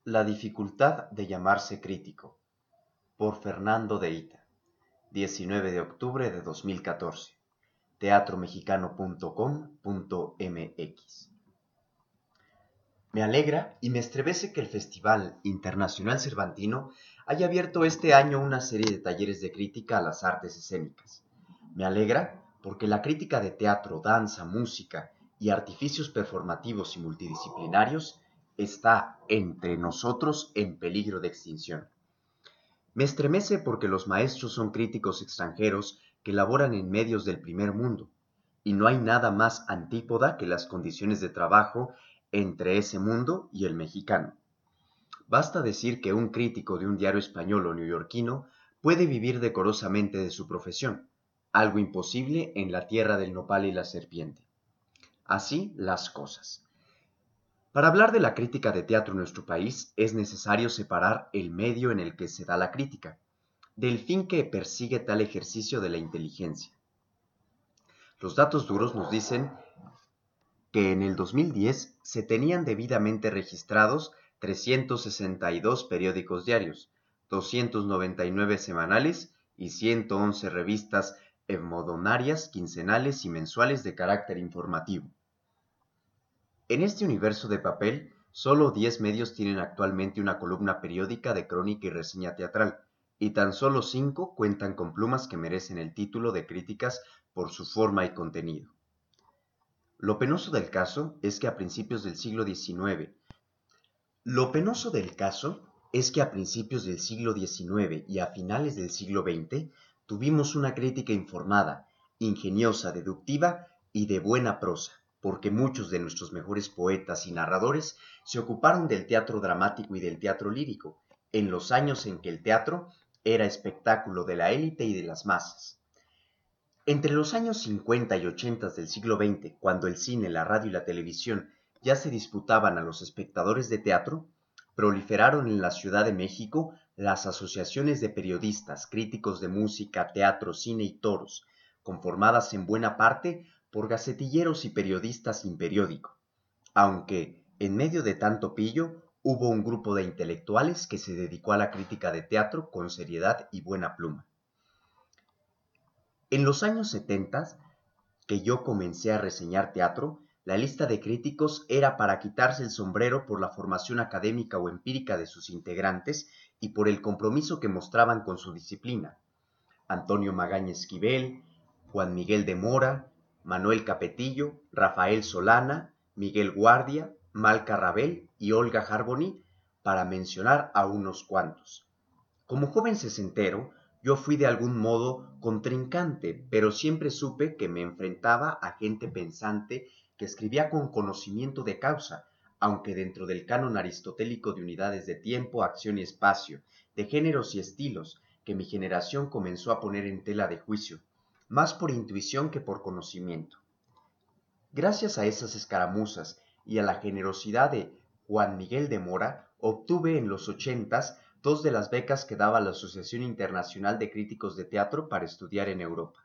La dificultad de llamarse crítico, por Fernando de Ita, 19 de octubre de 2014, teatromexicano.com.mx. Me alegra y me estremece que el Festival Internacional Cervantino haya abierto este año una serie de talleres de crítica a las artes escénicas. Me alegra porque la crítica de teatro, danza, música y artificios performativos y multidisciplinarios está entre nosotros en peligro de extinción. Me estremece porque los maestros son críticos extranjeros que laboran en medios del primer mundo, y no hay nada más antípoda que las condiciones de trabajo entre ese mundo y el mexicano. Basta decir que un crítico de un diario español o neoyorquino puede vivir decorosamente de su profesión, algo imposible en la tierra del nopal y la serpiente. Así las cosas. Para hablar de la crítica de teatro en nuestro país es necesario separar el medio en el que se da la crítica, del fin que persigue tal ejercicio de la inteligencia. Los datos duros nos dicen que en el 2010 se tenían debidamente registrados 362 periódicos diarios, 299 semanales y 111 revistas hebdomadarias, quincenales y mensuales de carácter informativo. En este universo de papel, solo 10 medios tienen actualmente una columna periódica de crónica y reseña teatral, y tan solo 5 cuentan con plumas que merecen el título de críticas por su forma y contenido. Lo penoso del caso es que a principios del siglo XIX y a finales del siglo XX tuvimos una crítica informada, ingeniosa, deductiva y de buena prosa, porque muchos de nuestros mejores poetas y narradores se ocuparon del teatro dramático y del teatro lírico, en los años en que el teatro era espectáculo de la élite y de las masas. Entre los años 50 y 80 del siglo XX, cuando el cine, la radio y la televisión ya se disputaban a los espectadores de teatro, proliferaron en la Ciudad de México las asociaciones de periodistas, críticos de música, teatro, cine y toros, conformadas en buena parte por gacetilleros y periodistas sin periódico, aunque, en medio de tanto pillo, hubo un grupo de intelectuales que se dedicó a la crítica de teatro con seriedad y buena pluma. En los años 70, que yo comencé a reseñar teatro, la lista de críticos era para quitarse el sombrero por la formación académica o empírica de sus integrantes y por el compromiso que mostraban con su disciplina. Antonio Magaña Esquivel, Juan Miguel de Mora, Manuel Capetillo, Rafael Solana, Miguel Guardia, Mal Carrabel y Olga Harboni, para mencionar a unos cuantos. Como joven sesentero, yo fui de algún modo contrincante, pero siempre supe que me enfrentaba a gente pensante que escribía con conocimiento de causa, aunque dentro del canon aristotélico de unidades de tiempo, acción y espacio, de géneros y estilos, que mi generación comenzó a poner en tela de juicio, más por intuición que por conocimiento. Gracias a esas escaramuzas y a la generosidad de Juan Miguel de Mora, obtuve en los 80 dos de las becas que daba la Asociación Internacional de Críticos de Teatro para estudiar en Europa.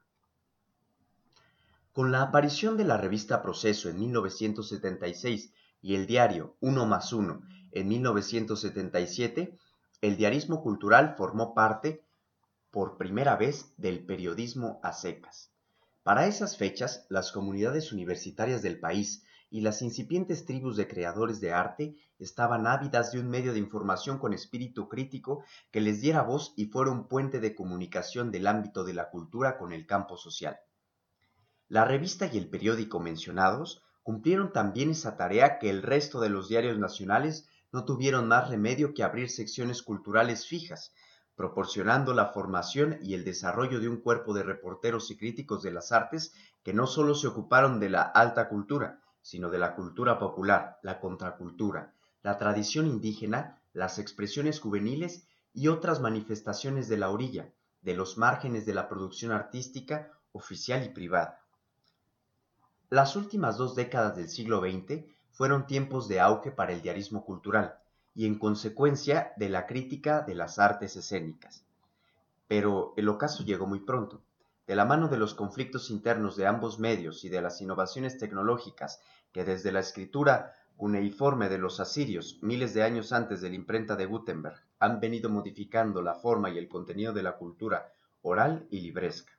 Con la aparición de la revista Proceso en 1976 y el diario Uno más Uno en 1977, el diarismo cultural formó parte, por primera vez, del periodismo a secas. Para esas fechas, las comunidades universitarias del país y las incipientes tribus de creadores de arte estaban ávidas de un medio de información con espíritu crítico que les diera voz y fuera un puente de comunicación del ámbito de la cultura con el campo social. La revista y el periódico mencionados cumplieron también esa tarea que el resto de los diarios nacionales no tuvieron más remedio que abrir secciones culturales fijas, proporcionando la formación y el desarrollo de un cuerpo de reporteros y críticos de las artes que no solo se ocuparon de la alta cultura, sino de la cultura popular, la contracultura, la tradición indígena, las expresiones juveniles y otras manifestaciones de la orilla, de los márgenes de la producción artística, oficial y privada. Las últimas 2 décadas del siglo XX fueron tiempos de auge para el diarismo cultural y en consecuencia de la crítica de las artes escénicas. Pero el ocaso llegó muy pronto. De la mano de los conflictos internos de ambos medios y de las innovaciones tecnológicas que desde la escritura cuneiforme de los asirios, miles de años antes de la imprenta de Gutenberg, han venido modificando la forma y el contenido de la cultura oral y libresca.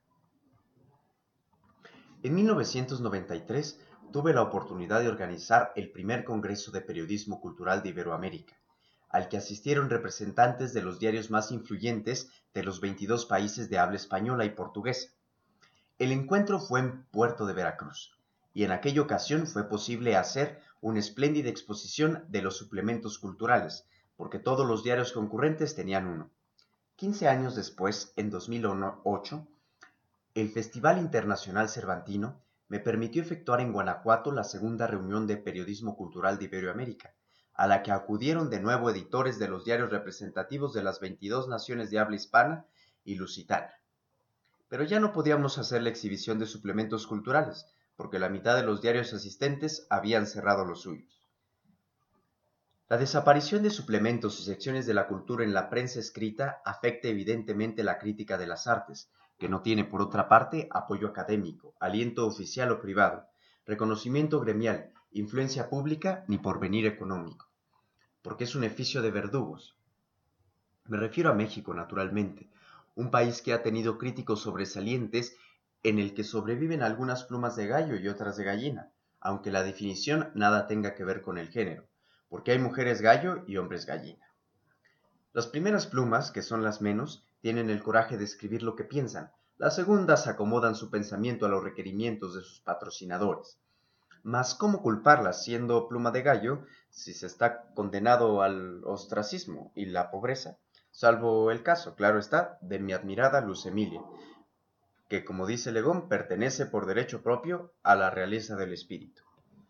En 1993 tuve la oportunidad de organizar el primer Congreso de Periodismo Cultural de Iberoamérica, al que asistieron representantes de los diarios más influyentes de los 22 países de habla española y portuguesa. El encuentro fue en Puerto de Veracruz, y en aquella ocasión fue posible hacer una espléndida exposición de los suplementos culturales, porque todos los diarios concurrentes tenían uno. 15 años después, en 2008, el Festival Internacional Cervantino me permitió efectuar en Guanajuato la segunda reunión de periodismo cultural de Iberoamérica, a la que acudieron de nuevo editores de los diarios representativos de las 22 naciones de habla hispana y lusitana. Pero ya no podíamos hacer la exhibición de suplementos culturales, porque la mitad de los diarios asistentes habían cerrado los suyos. La desaparición de suplementos y secciones de la cultura en la prensa escrita afecta evidentemente la crítica de las artes, que no tiene por otra parte apoyo académico, aliento oficial o privado, reconocimiento gremial, influencia pública ni porvenir económico, porque es un oficio de verdugos. Me refiero a México, naturalmente, un país que ha tenido críticos sobresalientes en el que sobreviven algunas plumas de gallo y otras de gallina, aunque la definición nada tenga que ver con el género, porque hay mujeres gallo y hombres gallina. Las primeras plumas, que son las menos, tienen el coraje de escribir lo que piensan. Las segundas acomodan su pensamiento a los requerimientos de sus patrocinadores. Mas, ¿cómo culparlas siendo pluma de gallo si se está condenado al ostracismo y la pobreza? Salvo el caso, claro está, de mi admirada Luz Emilia, que, como dice Legón, pertenece por derecho propio a la realeza del espíritu.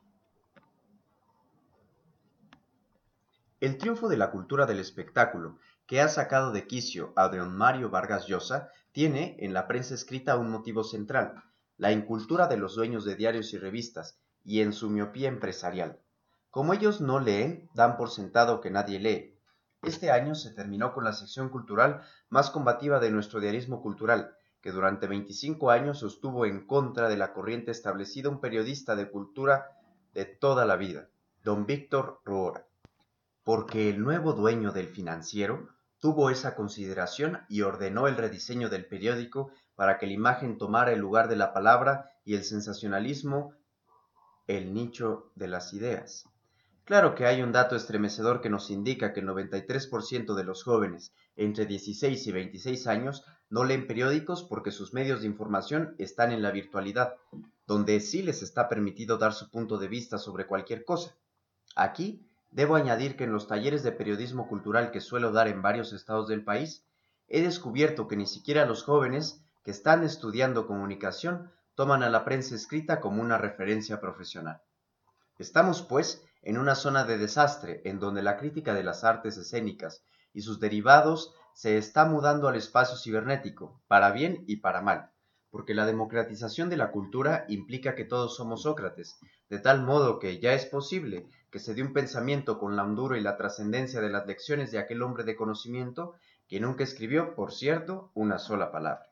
El triunfo de la cultura del espectáculo, que ha sacado de quicio a don Mario Vargas Llosa, tiene, en la prensa escrita, un motivo central: la incultura de los dueños de diarios y revistas, y en su miopía empresarial. Como ellos no leen, dan por sentado que nadie lee. Este año se terminó con la sección cultural más combativa de nuestro diarismo cultural, que durante 25 años sostuvo en contra de la corriente establecida un periodista de cultura de toda la vida, don Víctor Roora, porque el nuevo dueño del Financiero tuvo esa consideración y ordenó el rediseño del periódico para que la imagen tomara el lugar de la palabra y el sensacionalismo el nicho de las ideas. Claro que hay un dato estremecedor que nos indica que el 93% de los jóvenes entre 16 y 26 años no leen periódicos porque sus medios de información están en la virtualidad, donde sí les está permitido dar su punto de vista sobre cualquier cosa. Aquí debo añadir que en los talleres de periodismo cultural que suelo dar en varios estados del país, he descubierto que ni siquiera los jóvenes que están estudiando comunicación toman a la prensa escrita como una referencia profesional. Estamos, pues, en una zona de desastre en donde la crítica de las artes escénicas y sus derivados se está mudando al espacio cibernético, para bien y para mal, porque la democratización de la cultura implica que todos somos Sócrates, de tal modo que ya es posible que se dé un pensamiento con la hondura y la trascendencia de las lecciones de aquel hombre de conocimiento que nunca escribió, por cierto, una sola palabra.